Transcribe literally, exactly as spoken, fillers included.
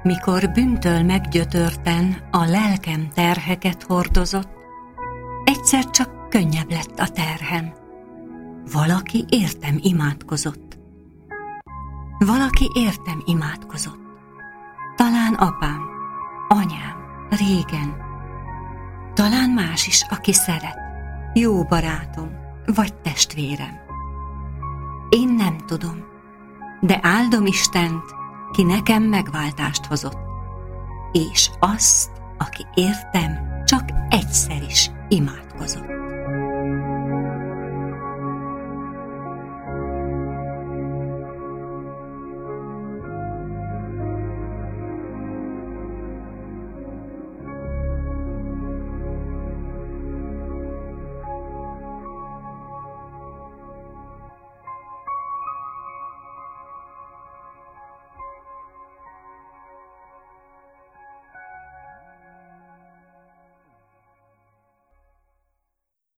Mikor bűntől meggyötörten a lelkem terheket hordozott, egyszer csak könnyebb lett a terhem. Valaki értem imádkozott. Valaki értem imádkozott. Talán apám, anyám, régen. Talán más is, aki szeret, jó barátom, vagy testvérem. Én nem tudom, de áldom Istent, ki nekem megváltást hozott, és azt, aki értem, csak egyszer is imádkozott.